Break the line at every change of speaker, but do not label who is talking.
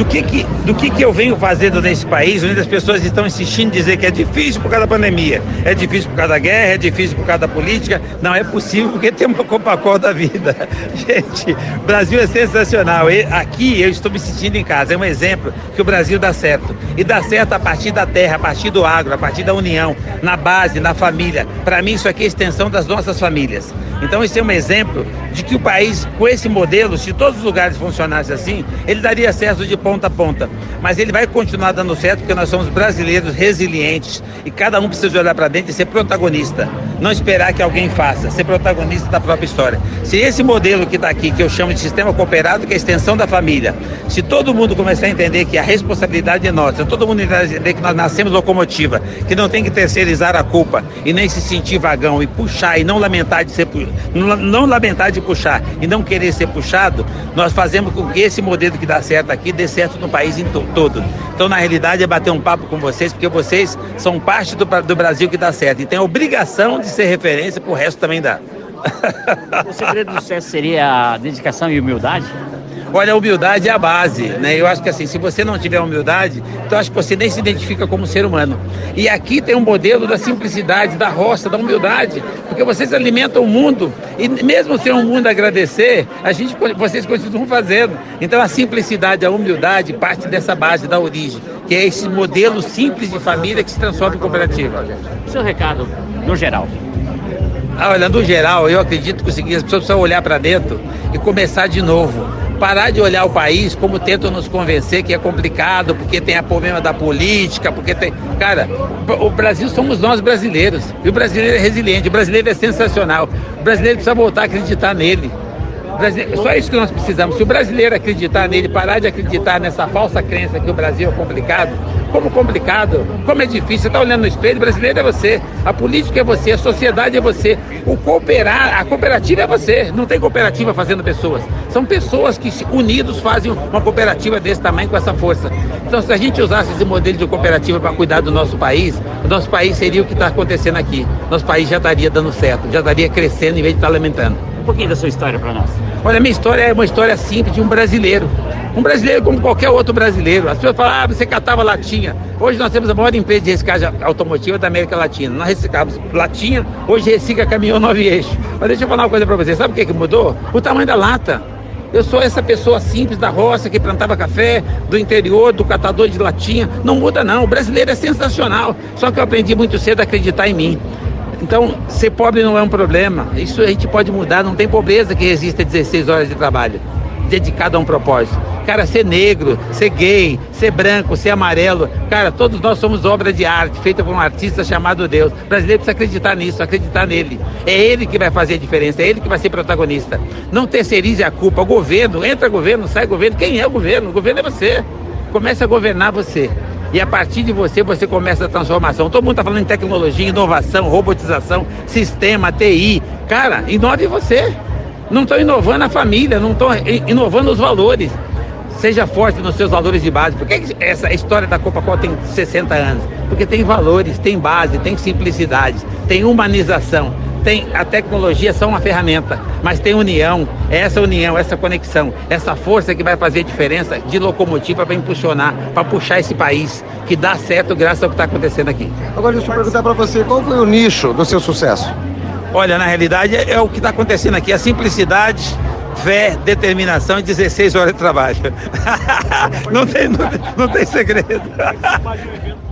do que eu venho fazendo nesse país, onde as pessoas estão insistindo em dizer que é difícil por causa da pandemia, é difícil por causa da guerra, é difícil por causa da política. Não é possível porque tem uma Copacol da vida. Gente, o Brasil é sensacional. Aqui eu estou me sentindo em casa. É um exemplo que o Brasil dá certo. E dá certo a partir da terra, a partir do agro, a partir da união, na base, na família. Para mim isso aqui é a extensão das nossas famílias. Então esse é um exemplo de que o país, com esse modelo, se todos os lugares funcionassem assim, ele daria certo de ponta a ponta. Mas ele vai continuar dando certo porque nós somos brasileiros resilientes e cada um precisa olhar para dentro e ser protagonista. Não esperar que alguém faça, ser protagonista da própria história. Se esse modelo que está aqui, que eu chamo de sistema cooperado, que é a extensão da família, se todo mundo começar a entender que a responsabilidade é nossa, todo mundo entender que nós nascemos locomotiva, que não tem que terceirizar a culpa e nem se sentir vagão e puxar e não lamentar de puxar e não querer ser puxado, nós fazemos com que esse modelo que dá certo aqui dê certo no país todo. Então, na realidade, é bater um papo com vocês, porque vocês são parte do Brasil que dá certo e tem a obrigação de ser referência para o resto também dá.
O segredo do sucesso seria a dedicação e humildade?
Olha, a humildade é a base, né? Eu acho que assim, se você não tiver humildade, então acho que você nem se identifica como ser humano. E aqui tem um modelo da simplicidade, da roça, da humildade, porque vocês alimentam o mundo e mesmo sem o mundo agradecer, vocês continuam fazendo. Então a simplicidade, a humildade parte dessa base, da origem, que é esse modelo simples de família que se transforma em cooperativa.
Seu recado, no geral.
Olha, no geral, eu acredito que as pessoas precisam olhar para dentro e começar de novo. Parar de olhar o país como tentam nos convencer que é complicado, porque tem o problema da política, porque tem... Cara, o Brasil somos nós brasileiros. E o brasileiro é resiliente, o brasileiro é sensacional. O brasileiro precisa voltar a acreditar nele. Só isso que nós precisamos. Se o brasileiro acreditar nele, parar de acreditar nessa falsa crença que o Brasil é complicado, como é difícil, você está olhando no espelho, o brasileiro é você, a política é você, a sociedade é você, a cooperativa é você, não tem cooperativa fazendo pessoas, são pessoas que unidos fazem uma cooperativa desse tamanho com essa força. Então se a gente usasse esse modelo de cooperativa para cuidar do nosso país, o nosso país seria o que está acontecendo aqui, nosso país já estaria dando certo, já estaria crescendo em vez de estar lamentando.
Um pouquinho da sua história para nós.
Olha, a minha história é uma história simples de um brasileiro como qualquer outro brasileiro. As pessoas falam, você catava latinha. Hoje nós temos a maior empresa de reciclagem automotiva da América Latina. Nós reciclamos latinha, hoje recicla caminhão 9 eixos. Mas deixa eu falar uma coisa para você, sabe o que mudou? O tamanho da lata. Eu sou essa pessoa simples da roça que plantava café, do interior, do catador de latinha. Não muda não, o brasileiro é sensacional. Só que eu aprendi muito cedo a acreditar em mim. Então, ser pobre não é um problema. Isso a gente pode mudar. Não tem pobreza que resista a 16 horas de trabalho, dedicado a um propósito. Cara, ser negro, ser gay, ser branco, ser amarelo. Cara, todos nós somos obra de arte, feita por um artista chamado Deus. O brasileiro precisa acreditar nisso, acreditar nele. É ele que vai fazer a diferença, é ele que vai ser protagonista. Não terceirize a culpa. O governo, entra governo, sai governo. Quem é o governo? O governo é você. Comece a governar você. E a partir de você, você começa a transformação. Todo mundo está falando em tecnologia, inovação, robotização, sistema, TI. Cara, inove você. Não estão inovando a família, não estão inovando os valores. Seja forte nos seus valores de base. Por que essa história da Copacol tem 60 anos? Porque tem valores, tem base, tem simplicidade, tem humanização. A tecnologia são uma ferramenta, mas tem união, essa conexão, essa força que vai fazer diferença de locomotiva para impulsionar, para puxar esse país, que dá certo graças ao que está acontecendo aqui.
Agora deixa eu perguntar para você, qual foi o nicho do seu sucesso?
Olha, na realidade é o que está acontecendo aqui, a simplicidade, fé, determinação e 16 horas de trabalho. Não tem segredo.